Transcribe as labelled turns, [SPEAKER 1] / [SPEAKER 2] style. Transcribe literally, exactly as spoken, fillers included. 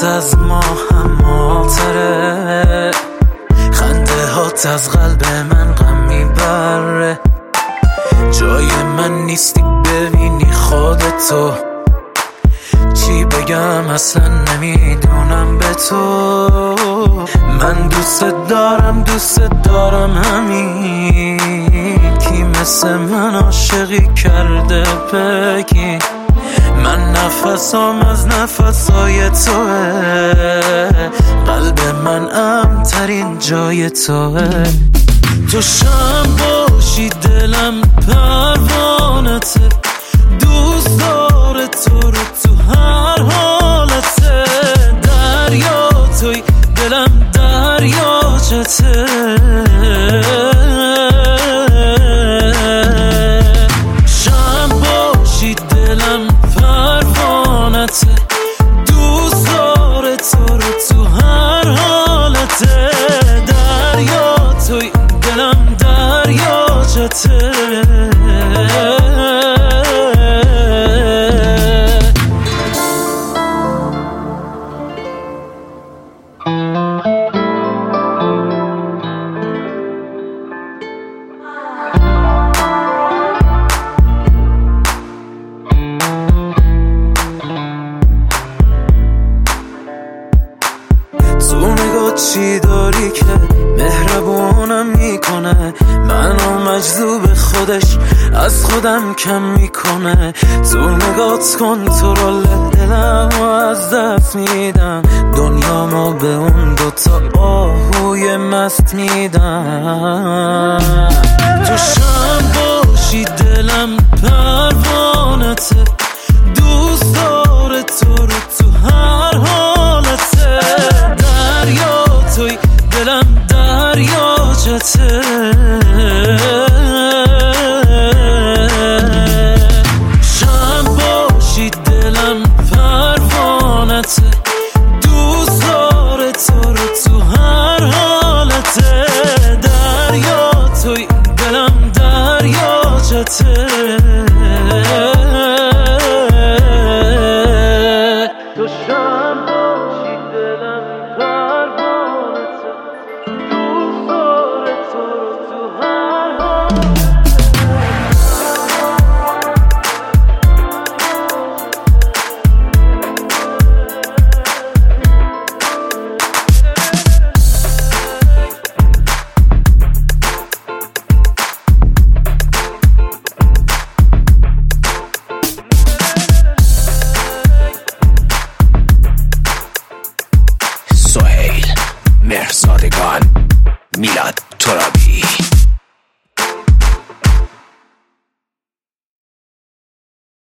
[SPEAKER 1] هات از ما هماتره، خنده هات از قلب من غم میبره. جای من نیستی ببینی خودتو، چی بگم اصلا نمیدونم به تو. من دوست دارم دوست دارم همین، کی مثل من عاشقی کرده بگی. من نفسام از نفسای توه، قلب من امن‌ترین جای توه. تو شم باشی دلم پروانته، دوست داره تو رو تو هر حالته. دریا توی دلم دریاچته، شم باشی دلم پروانته، دوست داره تو رو تو هر حالته. دریا توی دلم دریاچته. تو نگاه چی داری که مهربونم میکنه، منو مجذوب خودش از خودم کم میکنه. تو نگات کنترل دلم از دست میدم، دنیامو به اون دوتا آهوی مست میدم. تو شم باشی دلم پروانته، دوست داره تو رو تو هر حالته. دریا توی دلم دریاچته، شم باشی دلم پروانته، دوست داره تو رو تو هر حالته. دریا توی دلم دریاچته. تو شم باشی دلم پروانته، دوست داره تو رو تو هر
[SPEAKER 2] سهیل مهرزادگان، میلاد ترابی.